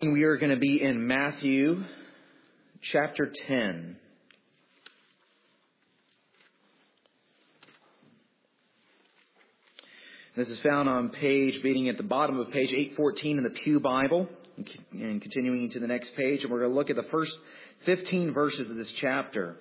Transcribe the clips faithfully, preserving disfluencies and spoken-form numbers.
We are going to be in Matthew chapter ten. This is found on page, beginning at the bottom of page eight fourteen in the Pew Bible, and continuing to the next page. And we're going to look at the first fifteen verses of this chapter.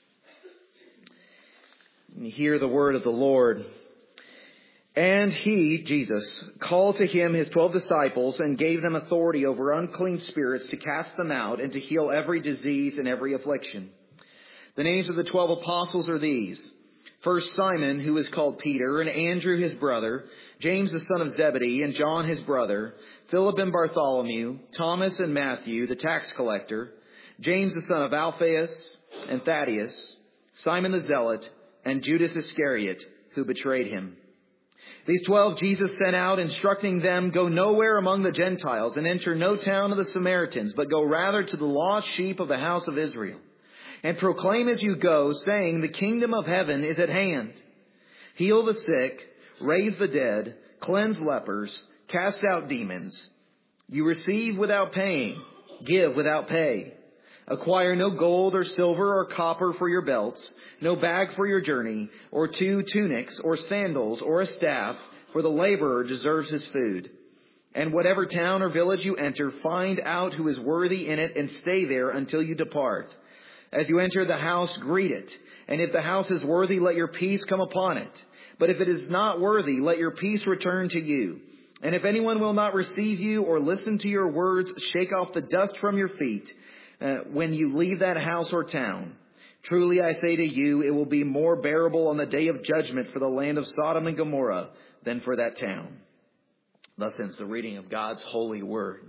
And hear the word of the Lord. And he, Jesus, called to him his twelve disciples and gave them authority over unclean spirits to cast them out and to heal every disease and every affliction. The names of the twelve apostles are these. First Simon, who is called Peter, and Andrew his brother, James the son of Zebedee, and John his brother, Philip and Bartholomew, Thomas and Matthew, the tax collector, James the son of Alphaeus and Thaddeus, Simon the Zealot, and Judas Iscariot, who betrayed him. These twelve Jesus sent out, instructing them, go nowhere among the Gentiles and enter no town of the Samaritans, but go rather to the lost sheep of the house of Israel. And proclaim as you go, saying, the kingdom of heaven is at hand. Heal the sick, raise the dead, cleanse lepers, cast out demons. You receive without paying, give without pay. Acquire no gold or silver or copper for your belts, no bag for your journey, or two tunics, or sandals, or a staff, for the laborer deserves his food. And whatever town or village you enter, find out who is worthy in it, and stay there until you depart. As you enter the house, greet it. And if the house is worthy, let your peace come upon it. But if it is not worthy, let your peace return to you. And if anyone will not receive you or listen to your words, shake off the dust from your feet uh, when you leave that house or town. Truly I say to you, it will be more bearable on the day of judgment for the land of Sodom and Gomorrah than for that town. Thus ends the reading of God's holy word.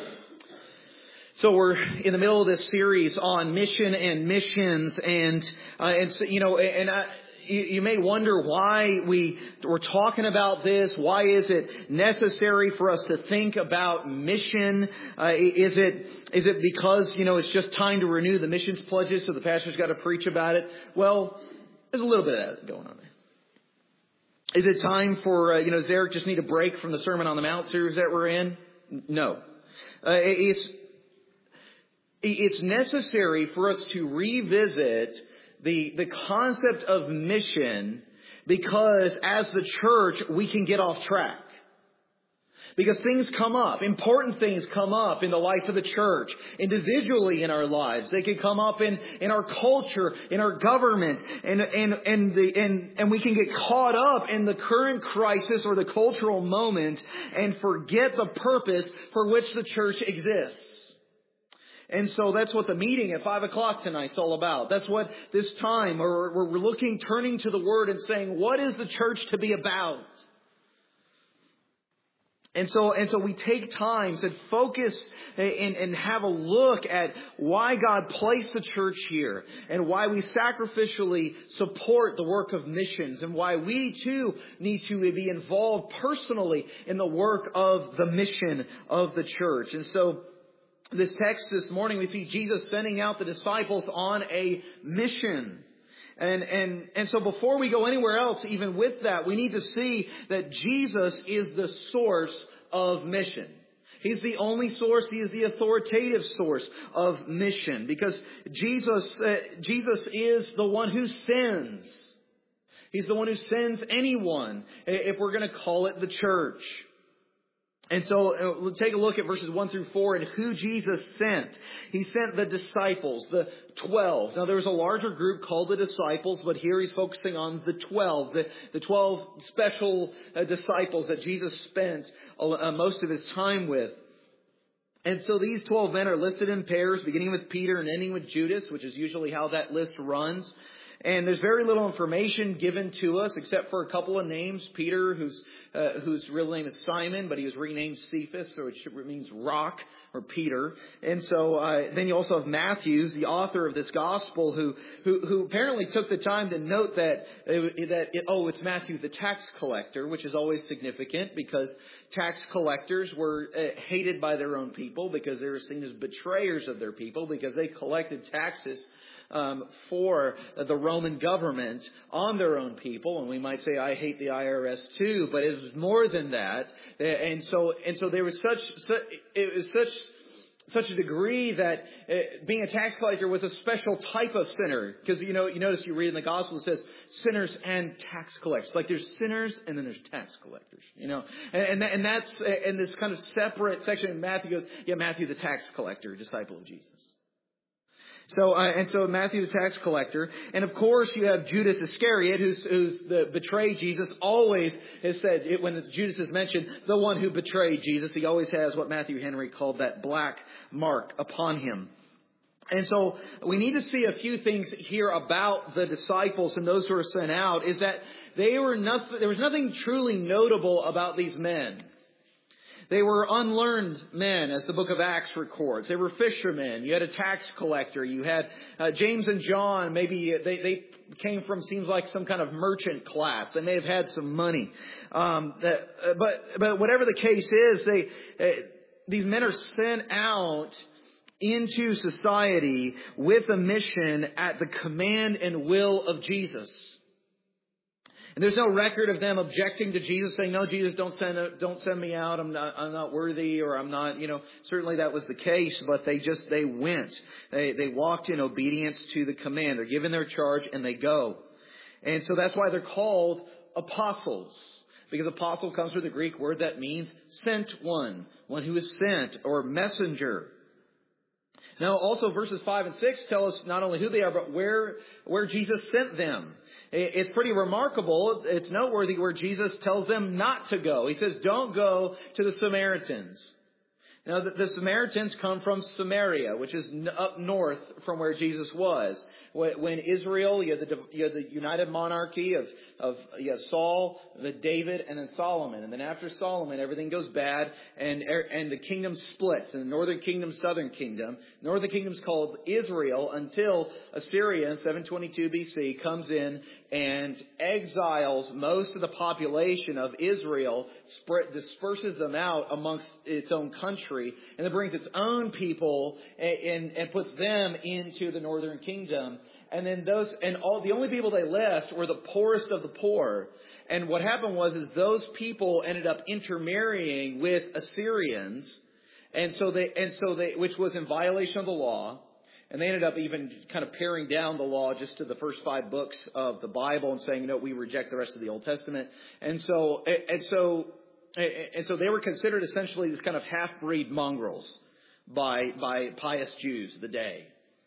So we're in the middle of this series on mission and missions, and uh, and so, you know, and I, you, you may wonder why we we're talking about this. Why is it necessary for us to think about mission? Uh, is it is it because you know it's just time to renew the missions pledges, so the pastor's got to preach about it? Well, there's a little bit of that going on there. Is it time for uh, you know does Eric just need a break from the Sermon on the Mount series that we're in? No, uh, it's. It's necessary for us to revisit the, the concept of mission, because as the church, we can get off track. Because things come up, important things come up in the life of the church, individually in our lives. They can come up in, in our culture, in our government, and, and, and, the, and, and we can get caught up in the current crisis or the cultural moment and forget the purpose for which the church exists. And so that's what the meeting at five o'clock tonight's all about. That's what this time, or we're looking, turning to the Word and saying, what is the church to be about? And so, and so we take time to focus and, and have a look at why God placed the church here, and why we sacrificially support the work of missions, and why we too need to be involved personally in the work of the mission of the church. And so, this text this morning, we see Jesus sending out the disciples on a mission. And, and, and so before we go anywhere else, even with that, we need to see that Jesus is the source of mission. He's the only source. He is the authoritative source of mission, because Jesus, uh, Jesus is the one who sends. He's the one who sends anyone, if we're going to call it the church. And so uh, let's take a look at verses one through four and who Jesus sent. He sent the disciples, the twelve. Now there was a larger group called the disciples, but here he's focusing on the twelve, the, the twelve special uh, disciples that Jesus spent uh, most of his time with. And so these twelve men are listed in pairs, beginning with Peter and ending with Judas, which is usually how that list runs. And there's very little information given to us except for a couple of names. Peter, whose uh, whose real name is Simon, but he was renamed Cephas, so it means rock or Peter. And so uh, then you also have Matthew, the author of this gospel, who who, who apparently took the time to note that uh, that it, oh, it's Matthew the tax collector, which is always significant because tax collectors were uh, hated by their own people because they were seen as betrayers of their people because they collected taxes Um, for the Roman government on their own people. And we might say, I hate the I R S too, but it was more than that. And so, and so there was such, such it was such such a degree that uh, being a tax collector was a special type of sinner. Because, you know, you notice you read in the gospel, it says sinners and tax collectors. Like there's sinners and then there's tax collectors, you know. And, and, that, and that's, and this kind of separate section in Matthew goes, yeah, Matthew the tax collector, disciple of Jesus. So, uh, and so Matthew the tax collector, and of course you have Judas Iscariot, who's, who's the betrayed Jesus. Always has said it, when Judas is mentioned, the one who betrayed Jesus. He always has what Matthew Henry called that black mark upon him. And so we need to see a few things here about the disciples and those who are sent out. Is that they were nothing. There was nothing truly notable about these men. They were unlearned men, as the book of Acts records. They were fishermen. You had a tax collector. You had uh, James and John. Maybe they, they came from, seems like, some kind of merchant class. They may have had some money. Um, that, uh, but but whatever the case is, they uh, these men are sent out into society with a mission at the command and will of Jesus. And there's no record of them objecting to Jesus, saying, no, Jesus, don't send, don't send me out. I'm not, I'm not worthy, or I'm not, you know, certainly that was the case, but they just, they went. They, they walked in obedience to the command. They're given their charge and they go. And so that's why they're called apostles. Because apostle comes from the Greek word that means sent one, one who is sent, or messenger. Now also verses five and six tell us not only who they are, but where, where Jesus sent them. It's pretty remarkable. It's noteworthy where Jesus tells them not to go. He says, don't go to the Samaritans. Now, the, the Samaritans come from Samaria, which is n- up north from where Jesus was. When Israel, you had the, you had the united monarchy of, of you had Saul, the David, and then Solomon. And then after Solomon, everything goes bad, and and the kingdom splits. And the northern kingdom, southern kingdom. Northern kingdom's called Israel until Assyria in seven twenty-two B C comes in and exiles most of the population of Israel, spread, disperses them out amongst its own country, and it brings its own people and, and, and puts them into the northern kingdom. And then those, and all, the only people they left were the poorest of the poor. And what happened was, is those people ended up intermarrying with Assyrians, and so they, and so they, which was in violation of the law. And they ended up even kind of paring down the law just to the first five books of the Bible and saying, no, we reject the rest of the Old Testament. And so, and so, and so they were considered essentially this kind of half-breed mongrels by, by pious Jews of the day.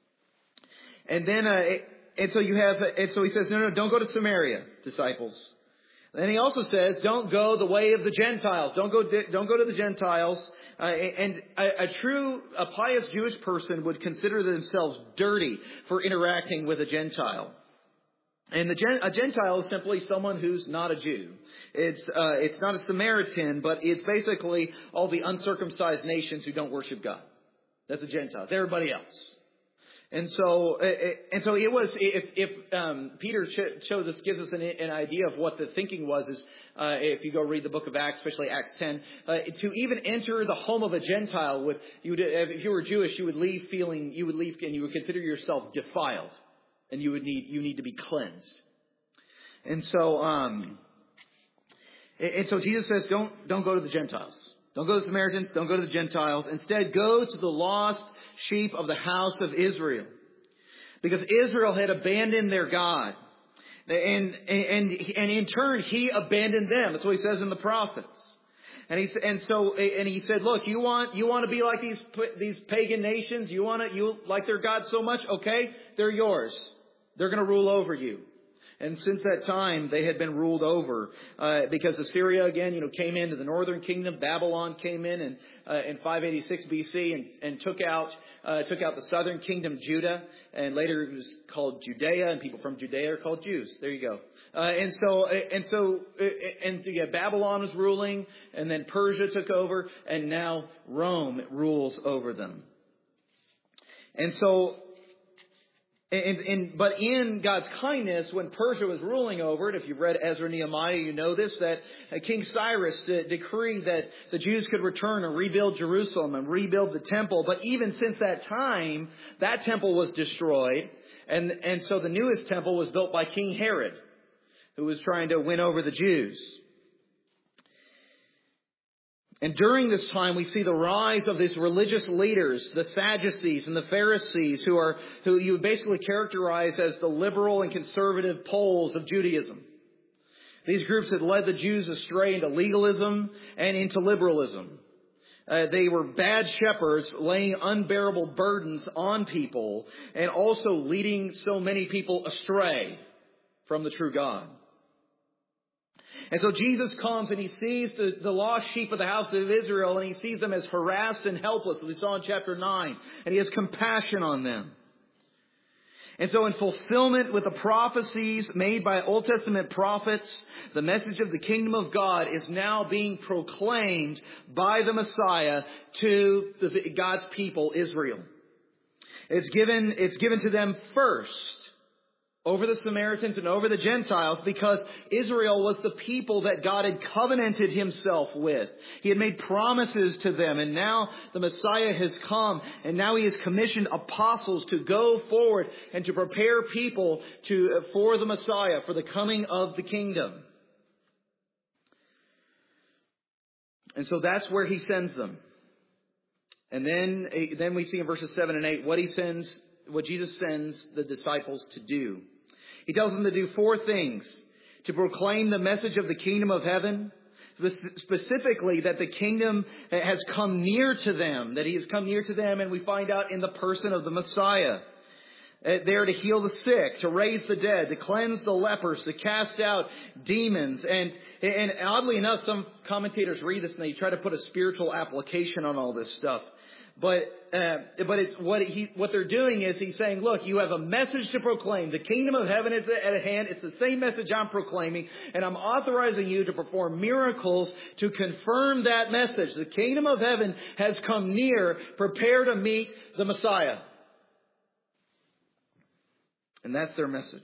And then, uh, and so you have, and so he says, no, no, don't go to Samaria, disciples. And he also says, don't go the way of the Gentiles. Don't go, don't go to the Gentiles. Uh, and a, a true, a pious Jewish person would consider themselves dirty for interacting with a Gentile. And the gen, a Gentile is simply someone who's not a Jew. It's uh, it's not a Samaritan, but it's basically all the uncircumcised nations who don't worship God. That's a Gentile. It's everybody else. And so, and so it was, if, if um, Peter shows us, gives us an, an idea of what the thinking was, is uh, if you go read the book of Acts, especially Acts ten, uh, to even enter the home of a Gentile, with you would, if you were Jewish, you would leave feeling, you would leave, and you would consider yourself defiled, and you would need, you need to be cleansed. And so, um, and so Jesus says, don't, don't go to the Gentiles. Don't go to the Samaritans. Don't go to the Gentiles. Instead, go to the lost sheep of the house of Israel. Because Israel had abandoned their God. And, and, and in turn, he abandoned them. That's what he says in the prophets. And he, and so, and he said, look, you want, you want to be like these, these pagan nations? You want to, you like their God so much? Okay, they're yours. They're going to rule over you. And since that time, they had been ruled over uh, because Assyria, again, you know, came into the northern kingdom. Babylon came in and, uh, in five eighty-six B C and, and took out uh, took out the southern kingdom, Judah, and later it was called Judea, and people from Judea are called Jews. There you go. Uh, and so and so and yeah, Babylon was ruling, and then Persia took over, and now Rome rules over them. And so. And, and, but in God's kindness, when Persia was ruling over it, if you've read Ezra and Nehemiah, you know this, that King Cyrus de- decreed that the Jews could return and rebuild Jerusalem and rebuild the temple. But even since that time, that temple was destroyed. And, and so the newest temple was built by King Herod, who was trying to win over the Jews. And during this time, we see the rise of these religious leaders, the Sadducees and the Pharisees, who are who you would basically characterize as the liberal and conservative poles of Judaism. These groups had led the Jews astray into legalism and into liberalism. Uh, they were bad shepherds, laying unbearable burdens on people, and also leading so many people astray from the true God. And so Jesus comes and he sees the, the lost sheep of the house of Israel, and he sees them as harassed and helpless, as we saw in chapter nine, and he has compassion on them. And so in fulfillment with the prophecies made by Old Testament prophets, the message of the kingdom of God is now being proclaimed by the Messiah to the, God's people, Israel. It's given, it's given to them first over the Samaritans and over the Gentiles, because Israel was the people that God had covenanted himself with. He had made promises to them, and now the Messiah has come, and now he has commissioned apostles to go forward and to prepare people to for the Messiah, for the coming of the kingdom. And so that's where he sends them. And then, then we see in verses seven and eight what he sends, what Jesus sends the disciples to do. He tells them to do four things: to proclaim the message of the kingdom of heaven, specifically that the kingdom has come near to them, that he has come near to them, and we find out in the person of the Messiah. They are to heal the sick, to raise the dead, to cleanse the lepers, to cast out demons. And, and oddly enough, some commentators read this and they try to put a spiritual application on all this stuff. But uh, but it's what he what they're doing is he's saying, look, you have a message to proclaim. The kingdom of heaven is at hand. It's the same message I'm proclaiming, and I'm authorizing you to perform miracles to confirm that message. The kingdom of heaven has come near. Prepare to meet the Messiah. And that's their message.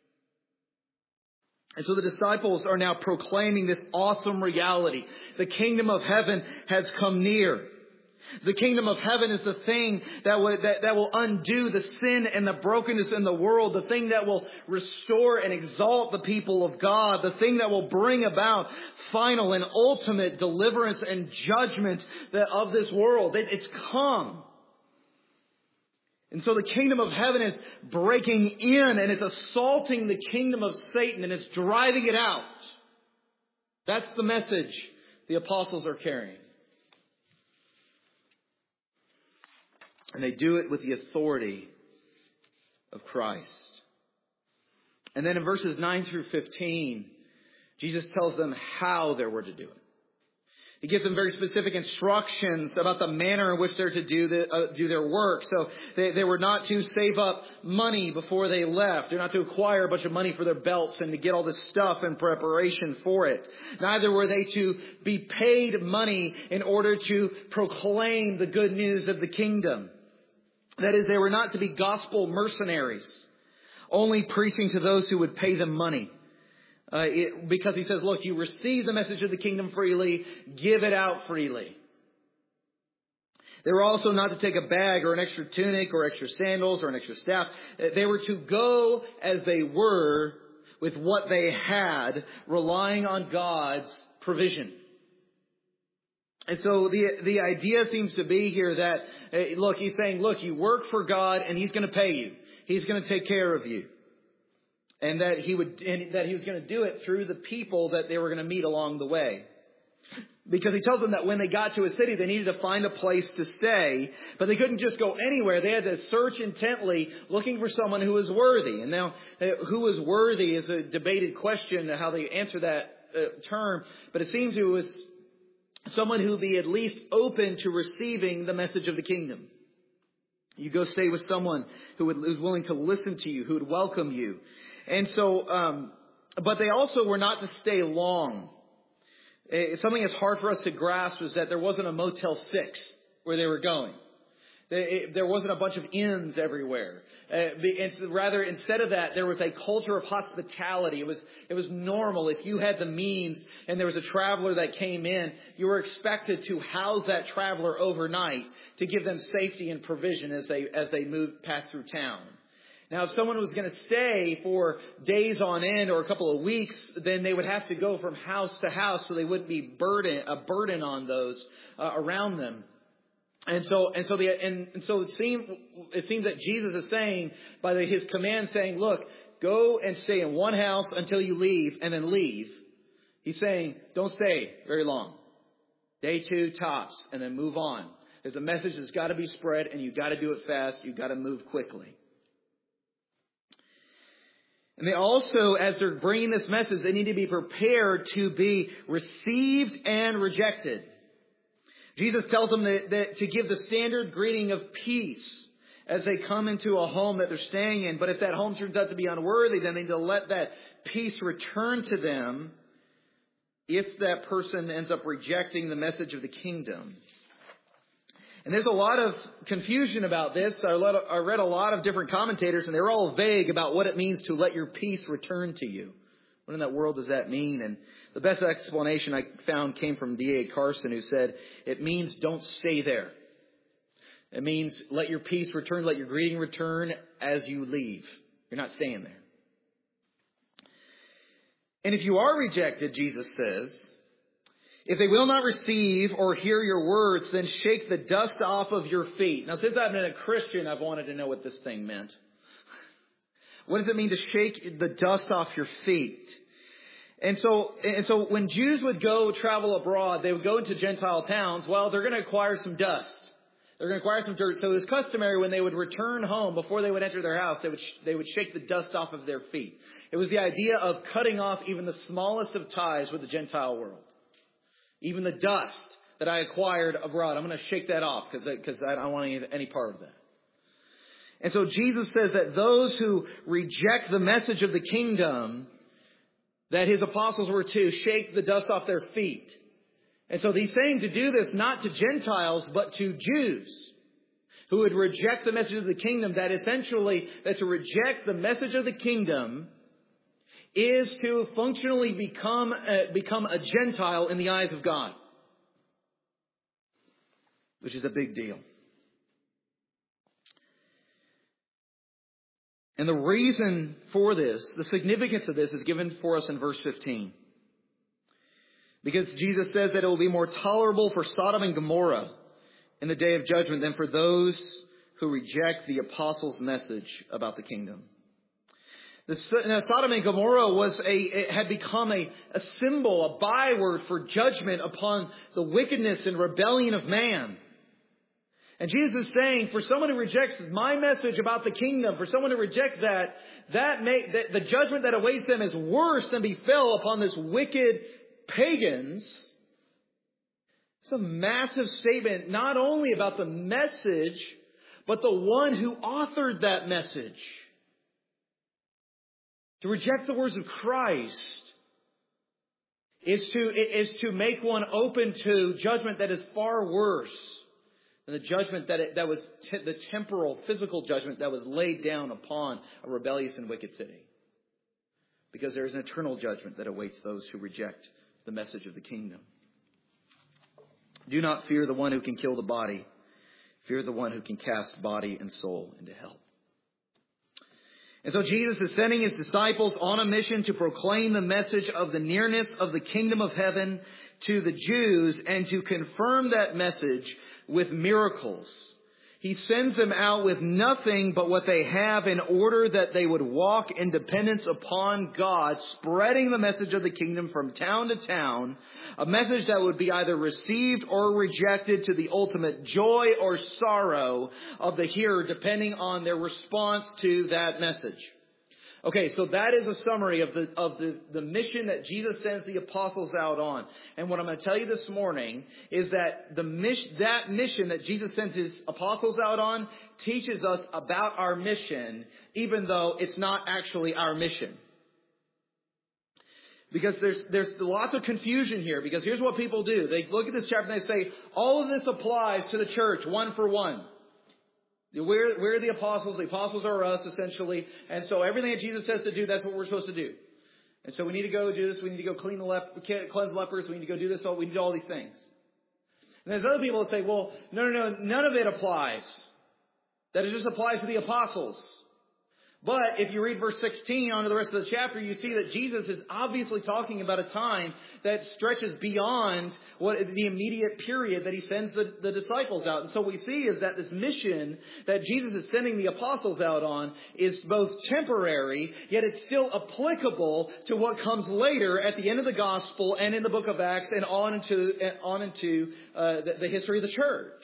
And so the disciples are now proclaiming this awesome reality. The kingdom of heaven has come near. The kingdom of heaven is the thing that will, that, that will undo the sin and the brokenness in the world. The thing that will restore and exalt the people of God. The thing that will bring about final and ultimate deliverance and judgment of this world. It, it's come. And so the kingdom of heaven is breaking in, and it's assaulting the kingdom of Satan, and it's driving it out. That's the message the apostles are carrying. And they do it with the authority of Christ. And then in verses nine through fifteen, Jesus tells them how they were to do it. He gives them very specific instructions about the manner in which they're to do the, uh, do their work. So they, they were not to save up money before they left. They're not to acquire a bunch of money for their belts and to get all this stuff in preparation for it. Neither were they to be paid money in order to proclaim the good news of the kingdom. That is, they were not to be gospel mercenaries, only preaching to those who would pay them money. Uh, it, because he says, look, you receive the message of the kingdom freely, give it out freely. They were also not to take a bag or an extra tunic or extra sandals or an extra staff. They were to go as they were with what they had, relying on God's provision. And so the the idea seems to be here that, uh, look, he's saying, look, you work for God and he's going to pay you. He's going to take care of you. And that he would, and that he was going to do it through the people that they were going to meet along the way. Because he tells them that when they got to a city, they needed to find a place to stay, but they couldn't just go anywhere. They had to search intently, looking for someone who was worthy. And now, who was worthy is a debated question, how they answer that uh, term. But it seems it was someone who would be at least open to receiving the message of the kingdom. You go stay with someone who would, who's willing to listen to you, who would welcome you. And so, um, but they also were not to stay long. Uh, something that's hard for us to grasp is that there wasn't a Motel six where they were going. They, it, there wasn't a bunch of inns everywhere. Uh, and rather, instead of that, there was a culture of hospitality. It was, it was normal. If you had the means and there was a traveler that came in, you were expected to house that traveler overnight to give them safety and provision as they, as they moved, passed through town. Now, if someone was going to stay for days on end or a couple of weeks, then they would have to go from house to house, so they wouldn't be burden a burden on those uh, around them. And so, and so the and, and so it seems it seems that Jesus is saying by the, his command, saying, "Look, go and stay in one house until you leave, and then leave." He's saying, "Don't stay very long. Day two tops, and then move on. There's a message that's got to be spread, and you've got to do it fast. You've got to move quickly." And they also, as they're bringing this message, they need to be prepared to be received and rejected. Jesus tells them that, that to give the standard greeting of peace as they come into a home that they're staying in. But if that home turns out to be unworthy, then they need to let that peace return to them if that person ends up rejecting the message of the kingdom. And there's a lot of confusion about this. I read a lot of different commentators, and they're all vague about what it means to let your peace return to you. What in that world does that mean? And the best explanation I found came from D A Carson, who said, it means don't stay there. It means let your peace return, let your greeting return as you leave. You're not staying there. And if you are rejected, Jesus says, if they will not receive or hear your words, then shake the dust off of your feet. Now, since I've been a Christian, I've wanted to know what this thing meant. What does it mean to shake the dust off your feet? And so, and so when Jews would go travel abroad, they would go into Gentile towns. Well, they're going to acquire some dust. They're going to acquire some dirt. So it was customary when they would return home, before they would enter their house, they would, they would shake the dust off of their feet. It was the idea of cutting off even the smallest of ties with the Gentile world. Even the dust that I acquired abroad, I'm going to shake that off because because I don't want any, any part of that. And so Jesus says that those who reject the message of the kingdom, that his apostles were to shake the dust off their feet. And so he's saying to do this not to Gentiles, but to Jews who would reject the message of the kingdom, that essentially, that to reject the message of the kingdom is to functionally become a, become a Gentile in the eyes of God, which is a big deal. And the reason for this, the significance of this, is given for us in verse fifteen. Because Jesus says that it will be more tolerable for Sodom and Gomorrah in the day of judgment than for those who reject the apostles' message about the kingdom. The, now, Sodom and Gomorrah was a, it had become a, a symbol, a byword for judgment upon the wickedness and rebellion of man. And Jesus is saying, for someone who rejects my message about the kingdom, for someone to reject that, that, may, that the judgment that awaits them is worse than befell upon this wicked pagans. It's a massive statement, not only about the message, but the one who authored that message. To reject the words of Christ is to, is to make one open to judgment that is far worse than the judgment that it, that was te- the temporal, physical judgment that was laid down upon a rebellious and wicked city. Because there is an eternal judgment that awaits those who reject the message of the kingdom. Do not fear the one who can kill the body. Fear the one who can cast body and soul into hell. And so Jesus is sending his disciples on a mission to proclaim the message of the nearness of the kingdom of heaven to the Jews and to confirm that message with miracles. He sends them out with nothing but what they have in order that they would walk in dependence upon God, spreading the message of the kingdom from town to town, a message that would be either received or rejected to the ultimate joy or sorrow of the hearer, depending on their response to that message. Okay, so that is a summary of the of the, the mission that Jesus sends the apostles out on. And what I'm going to tell you this morning is that the mission, that mission that Jesus sends his apostles out on teaches us about our mission, even though it's not actually our mission. Because there's there's lots of confusion here, because here's what people do. They look at this chapter and they say, all of this applies to the church, one for one. We're, we're the apostles. The apostles are us, essentially. And so everything that Jesus says to do, that's what we're supposed to do. And so we need to go do this. We need to go clean the lep- cleanse lepers. We need to go do this. We need to do all these things. And there's other people that say, well, no, no, no, none of it applies. That it just applies to the apostles. But if you read verse sixteen on to the rest of the chapter, you see that Jesus is obviously talking about a time that stretches beyond what the immediate period that he sends the, the disciples out. And so what we see is that this mission that Jesus is sending the apostles out on is both temporary, yet it's still applicable to what comes later at the end of the gospel and in the book of Acts and on into, on into uh, the, the history of the church.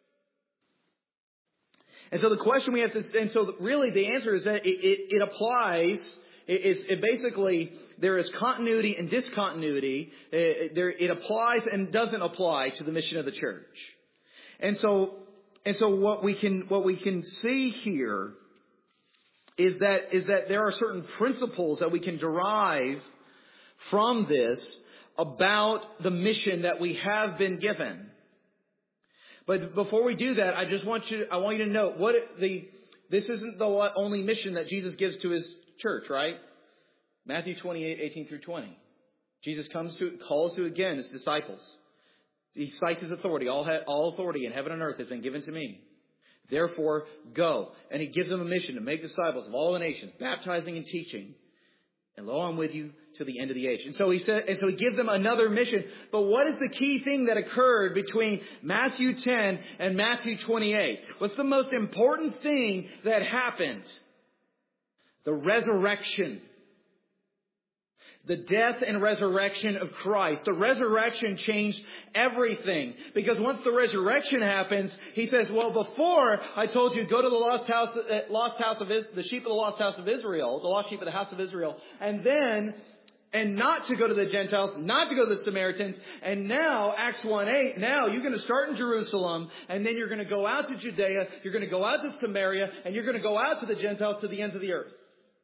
And so the question we have to, and so really the answer is that it, it, it applies, it, it, it basically, there is continuity and discontinuity. It, there, it applies and doesn't apply to the mission of the church. And so, and so what we can, what we can see here is that, is that there are certain principles that we can derive from this about the mission that we have been given. But before we do that, I just want you, I want you to note what the, this isn't the only mission that Jesus gives to his church, right? Matthew twenty-eight, eighteen through twenty. Jesus comes to, calls to again his disciples. He cites his authority. All, all authority in heaven and earth has been given to me. Therefore, go. And he gives them a mission to make disciples of all the nations, baptizing and teaching. And lo, I'm with you to the end of the age. And so he said, and so he gives them another mission. But what is the key thing that occurred between Matthew ten and Matthew twenty-eight? What's the most important thing that happened? The resurrection. The death and resurrection of Christ. The resurrection changed everything. Because once the resurrection happens, he says, well, before I told you, go to the lost house, uh, lost house of the sheep of the lost house of Israel, the lost sheep of the house of Israel. And then, and not to go to the Gentiles, not to go to the Samaritans. And now, Acts one eight, now you're going to start in Jerusalem, and then you're going to go out to Judea, you're going to go out to Samaria, and you're going to go out to the Gentiles to the ends of the earth.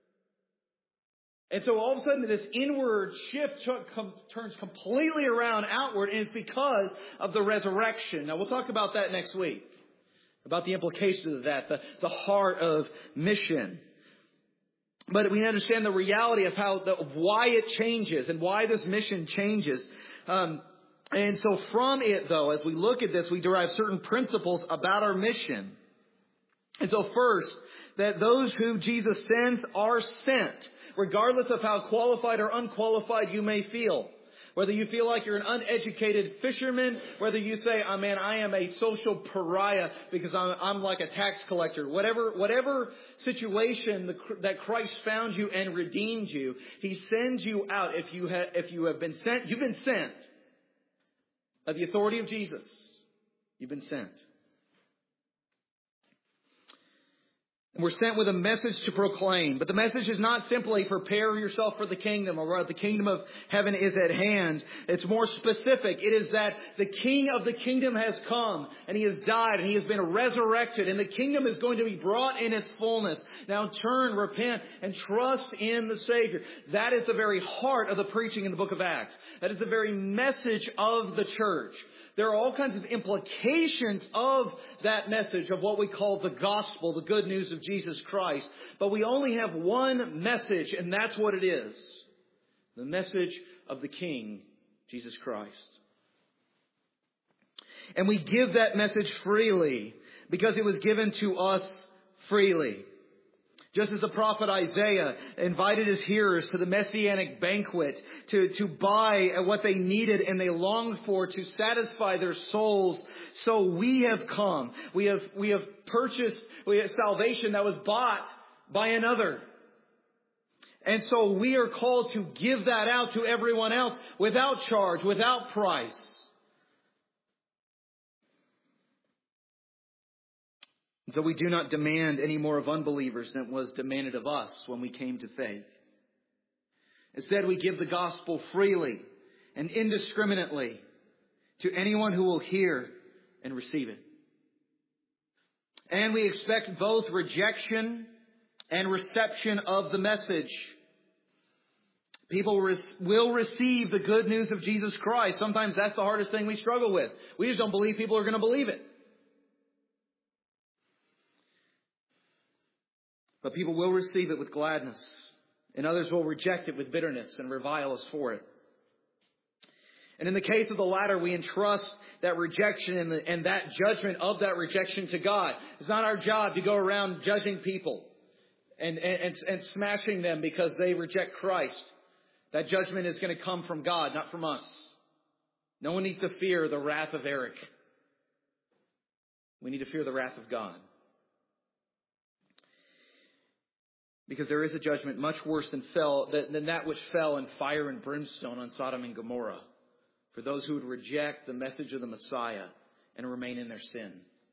And so all of a sudden this inward shift turns completely around outward, and it's because of the resurrection. Now we'll talk about that next week, about the implications of that, the, the heart of mission. But we understand the reality of how, the, of why it changes and why this mission changes. Um, and so from it, though, as we look at this, we derive certain principles about our mission. And so first, that those who Jesus sends are sent, regardless of how qualified or unqualified you may feel. Whether you feel like you're an uneducated fisherman, whether you say, oh man, I am a social pariah because I'm, I'm like a tax collector. Whatever, whatever situation the, that Christ found you and redeemed you, he sends you out. If you have, if you have been sent, you've been sent. By the authority of Jesus, you've been sent. We're sent with a message to proclaim. But the message is not simply prepare yourself for the kingdom or the kingdom of heaven is at hand. It's more specific. It is that the king of the kingdom has come and he has died and he has been resurrected and the kingdom is going to be brought in its fullness. Now turn, repent, and trust in the Savior. That is the very heart of the preaching in the book of Acts. That is the very message of the church. There are all kinds of implications of that message of what we call the gospel, the good news of Jesus Christ. But we only have one message, and that's what it is. The message of the King, Jesus Christ. And we give that message freely because it was given to us freely. Just as the prophet Isaiah invited his hearers to the messianic banquet to, to buy what they needed and they longed for to satisfy their souls, so we have come. We have, we have purchased we have salvation that was bought by another. And so we are called to give that out to everyone else without charge, without price. And so we do not demand any more of unbelievers than was demanded of us when we came to faith. Instead, we give the gospel freely and indiscriminately to anyone who will hear and receive it. And we expect both rejection and reception of the message. People will receive the good news of Jesus Christ. Sometimes that's the hardest thing we struggle with. We just don't believe people are going to believe it. But people will receive it with gladness, and others will reject it with bitterness and revile us for it. And in the case of the latter, we entrust that rejection and, the, and that judgment of that rejection to God. It's not our job to go around judging people and, and, and smashing them because they reject Christ. That judgment is going to come from God, not from us. No one needs to fear the wrath of Eric. We need to fear the wrath of God. Because there is a judgment much worse than fell than that which fell in fire and brimstone on Sodom and Gomorrah, for those who would reject the message of the Messiah and remain in their sin.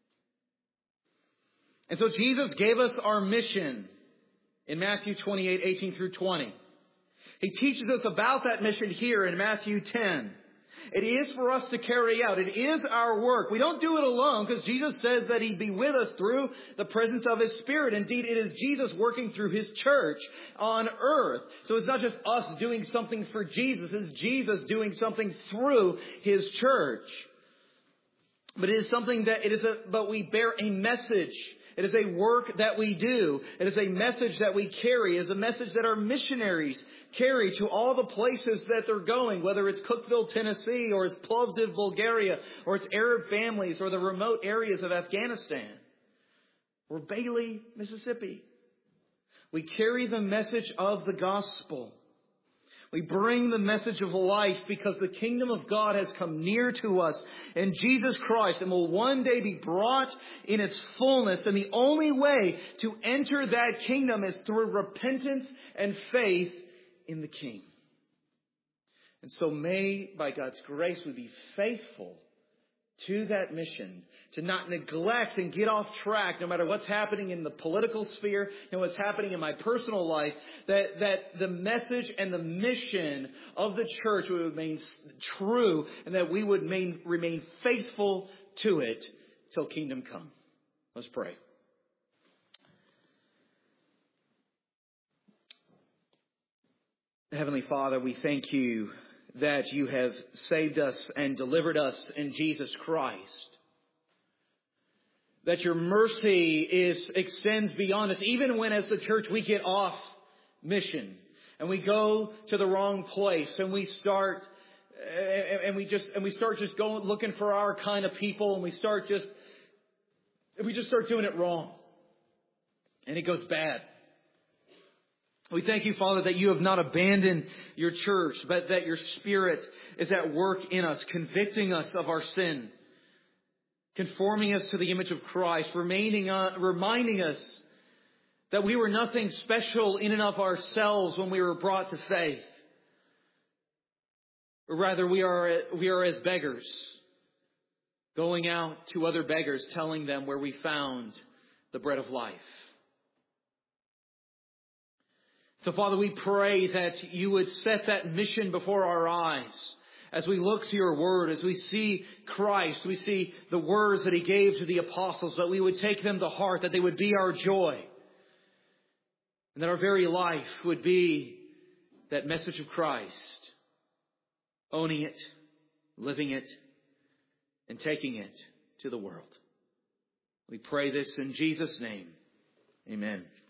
And so Jesus gave us our mission in Matthew twenty-eight, eighteen through twenty. He teaches us about that mission here in Matthew ten. It is for us to carry out. It is our work. We don't do it alone because Jesus says that He'd be with us through the presence of His Spirit. Indeed, it is Jesus working through His church on earth. So it's not just us doing something for Jesus. It's Jesus doing something through His church. But it is something that it is a, but we bear a message. It is a work that we do. It is a message that we carry. It is a message that our missionaries carry to all the places that they're going, whether it's Cookeville, Tennessee, or it's Plovdiv, Bulgaria, or it's Arab families, or the remote areas of Afghanistan, or Bailey, Mississippi. We carry the message of the gospel. We bring the message of life because the kingdom of God has come near to us in Jesus Christ and will one day be brought in its fullness. And the only way to enter that kingdom is through repentance and faith in the King. And so may, by God's grace, we be faithful to that mission, to not neglect and get off track no matter what's happening in the political sphere and what's happening in my personal life, that, that the message and the mission of the church would remain true and that we would remain, remain faithful to it till kingdom come. Let's pray. Heavenly Father, we thank You that You have saved us and delivered us in Jesus Christ. That Your mercy is extends beyond us, even when as the church we get off mission and we go to the wrong place and we start and we just and we start just going looking for our kind of people and we start just we just start doing it wrong and it goes bad. We thank You, Father, that You have not abandoned Your church, but that Your Spirit is at work in us, convicting us of our sin, conforming us to the image of Christ, remaining, uh, reminding us that we were nothing special in and of ourselves when we were brought to faith. Or rather, we are, we are as beggars, going out to other beggars, telling them where we found the bread of life. So, Father, we pray that You would set that mission before our eyes as we look to Your Word, as we see Christ, we see the words that He gave to the apostles, that we would take them to heart, that they would be our joy, and that our very life would be that message of Christ, owning it, living it, and taking it to the world. We pray this in Jesus' name. Amen.